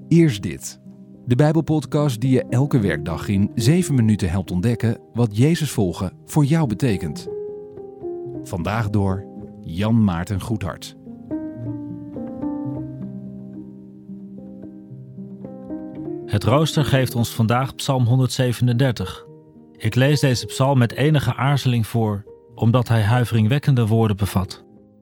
Eerst dit. De Bijbelpodcast die je elke werkdag in 7 minuten helpt ontdekken wat Jezus volgen voor jou betekent. Vandaag door Jan Maarten Goedhart. Het rooster geeft ons vandaag Psalm 137. Ik lees deze psalm met enige aarzeling voor, omdat hij huiveringwekkende woorden bevat.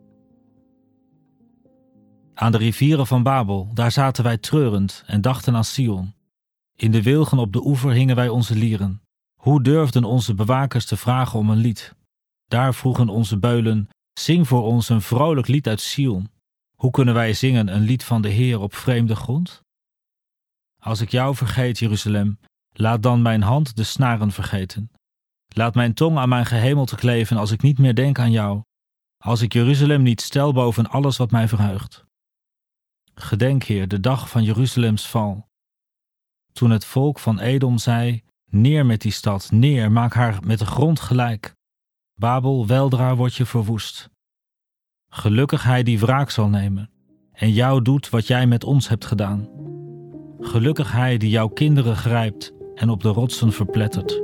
Aan de rivieren van Babel, daar zaten wij treurend en dachten aan Sion. In de wilgen op de oever hingen wij onze lieren. Hoe durfden onze bewakers te vragen om een lied? Daar vroegen onze beulen, zing voor ons een vrolijk lied uit Sion. Hoe kunnen wij zingen een lied van de Heer op vreemde grond? Als ik jou vergeet, Jeruzalem, laat dan mijn hand de snaren vergeten. Laat mijn tong aan mijn gehemelte kleven als ik niet meer denk aan jou. Als ik Jeruzalem niet stel boven alles wat mij verheugt. Gedenk, Heer, de dag van Jeruzalems val. Toen het volk van Edom zei, neer met die stad, neer, maak haar met de grond gelijk. Babel, weldra wordt je verwoest. Gelukkig hij die wraak zal nemen en jou doet wat jij met ons hebt gedaan. Gelukkig hij die jouw kinderen grijpt en op de rotsen verplettert.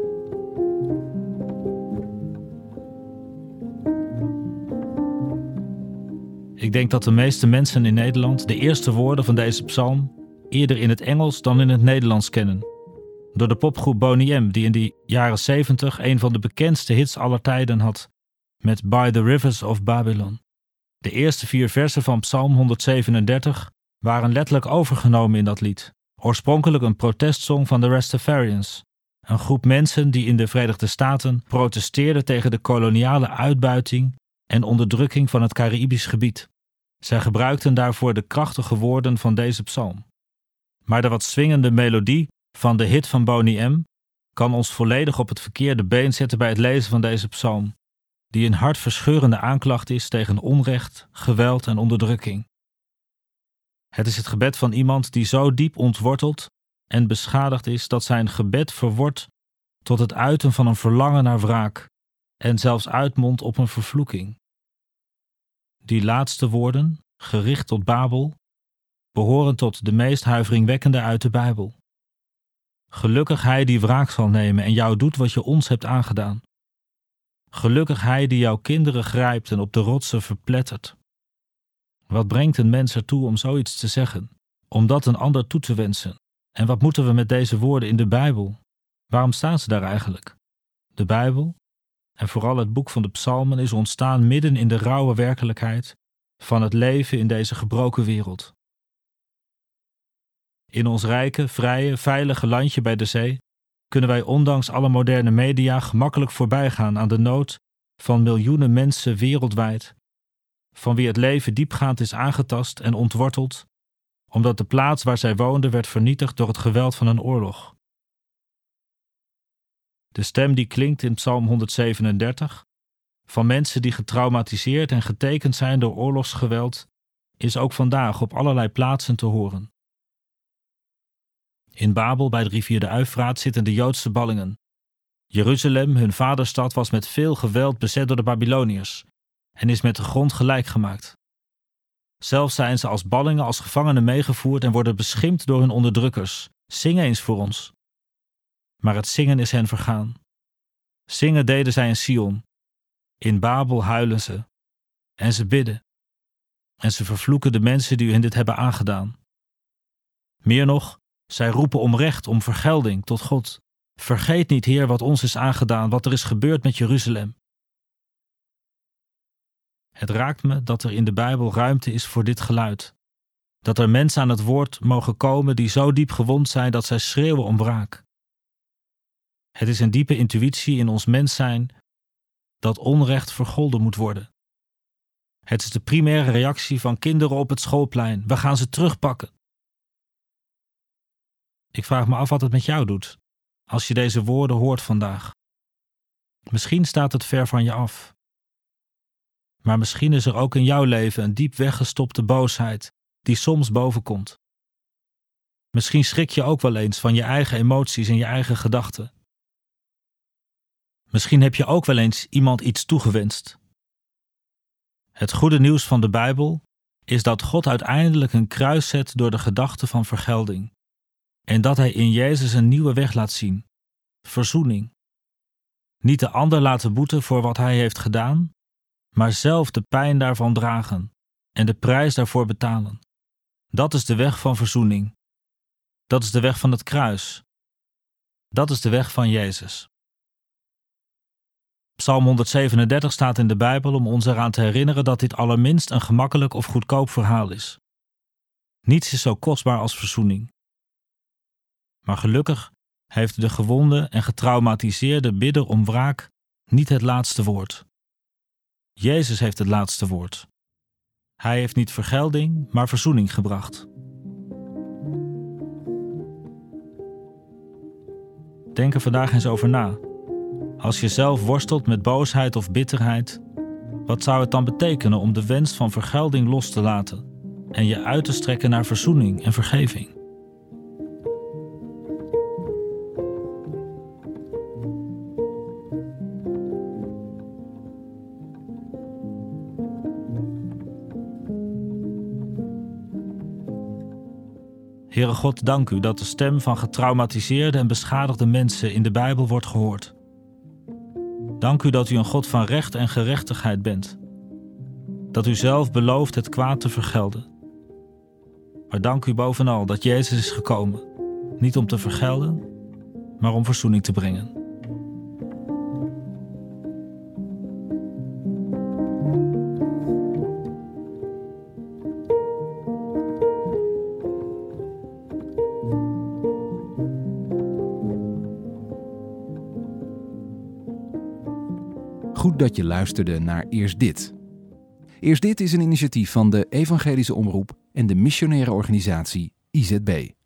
Ik denk dat de meeste mensen in Nederland de eerste woorden van deze psalm eerder in het Engels dan in het Nederlands kennen. Door de popgroep Boney M, die in de jaren 70 een van de bekendste hits aller tijden had, met By the Rivers of Babylon. De eerste 4 versen van Psalm 137 waren letterlijk overgenomen in dat lied. Oorspronkelijk een protestsong van de Rastafarians, een groep mensen die in de Verenigde Staten protesteerden tegen de koloniale uitbuiting en onderdrukking van het Caribisch gebied. Zij gebruikten daarvoor de krachtige woorden van deze psalm. Maar de wat swingende melodie van de hit van Boney M kan ons volledig op het verkeerde been zetten bij het lezen van deze psalm, die een hartverscheurende aanklacht is tegen onrecht, geweld en onderdrukking. Het is het gebed van iemand die zo diep ontworteld en beschadigd is dat zijn gebed verwordt tot het uiten van een verlangen naar wraak en zelfs uitmondt op een vervloeking. Die laatste woorden, gericht tot Babel, behoren tot de meest huiveringwekkende uit de Bijbel. Gelukkig hij die wraak zal nemen en jou doet wat je ons hebt aangedaan. Gelukkig hij die jouw kinderen grijpt en op de rotsen verplettert. Wat brengt een mens ertoe om zoiets te zeggen, om dat een ander toe te wensen? En wat moeten we met deze woorden in de Bijbel? Waarom staan ze daar eigenlijk? De Bijbel, en vooral het boek van de Psalmen, is ontstaan midden in de rauwe werkelijkheid van het leven in deze gebroken wereld. In ons rijke, vrije, veilige landje bij de zee kunnen wij ondanks alle moderne media gemakkelijk voorbijgaan aan de nood van miljoenen mensen wereldwijd, van wie het leven diepgaand is aangetast en ontworteld, omdat de plaats waar zij woonden werd vernietigd door het geweld van een oorlog. De stem die klinkt in Psalm 137, van mensen die getraumatiseerd en getekend zijn door oorlogsgeweld, is ook vandaag op allerlei plaatsen te horen. In Babel bij de rivier de Uifraat zitten de Joodse ballingen. Jeruzalem, hun vaderstad, was met veel geweld bezet door de Babyloniërs en is met de grond gelijk gemaakt. Zelfs zijn ze als ballingen, als gevangenen meegevoerd en worden beschimpt door hun onderdrukkers. Zing eens voor ons. Maar het zingen is hen vergaan. Zingen deden zij in Sion. In Babel huilen ze. En ze bidden. En ze vervloeken de mensen die hun dit hebben aangedaan. Meer nog, zij roepen om recht, om vergelding tot God. Vergeet niet, Heer, wat ons is aangedaan, wat er is gebeurd met Jeruzalem. Het raakt me dat er in de Bijbel ruimte is voor dit geluid. Dat er mensen aan het woord mogen komen die zo diep gewond zijn dat zij schreeuwen om wraak. Het is een diepe intuïtie in ons mens zijn dat onrecht vergolden moet worden. Het is de primaire reactie van kinderen op het schoolplein. We gaan ze terugpakken. Ik vraag me af wat het met jou doet als je deze woorden hoort vandaag. Misschien staat het ver van je af. Maar misschien is er ook in jouw leven een diep weggestopte boosheid die soms bovenkomt. Misschien schrik je ook wel eens van je eigen emoties en je eigen gedachten. Misschien heb je ook wel eens iemand iets toegewenst. Het goede nieuws van de Bijbel is dat God uiteindelijk een kruis zet door de gedachte van vergelding. En dat hij in Jezus een nieuwe weg laat zien. Verzoening. Niet de ander laten boeten voor wat hij heeft gedaan, maar zelf de pijn daarvan dragen en de prijs daarvoor betalen. Dat is de weg van verzoening. Dat is de weg van het kruis. Dat is de weg van Jezus. Psalm 137 staat in de Bijbel om ons eraan te herinneren dat dit allerminst een gemakkelijk of goedkoop verhaal is. Niets is zo kostbaar als verzoening. Maar gelukkig heeft de gewonde en getraumatiseerde bidder om wraak niet het laatste woord. Jezus heeft het laatste woord. Hij heeft niet vergelding, maar verzoening gebracht. Denk er vandaag eens over na. Als je zelf worstelt met boosheid of bitterheid, wat zou het dan betekenen om de wens van vergelding los te laten en je uit te strekken naar verzoening en vergeving? Heere God, dank u dat de stem van getraumatiseerde en beschadigde mensen in de Bijbel wordt gehoord. Dank u dat u een God van recht en gerechtigheid bent. Dat u zelf belooft het kwaad te vergelden. Maar dank u bovenal dat Jezus is gekomen, niet om te vergelden, maar om verzoening te brengen. Goed dat je luisterde naar Eerst Dit. Eerst Dit is een initiatief van de Evangelische Omroep en de missionaire organisatie IZB.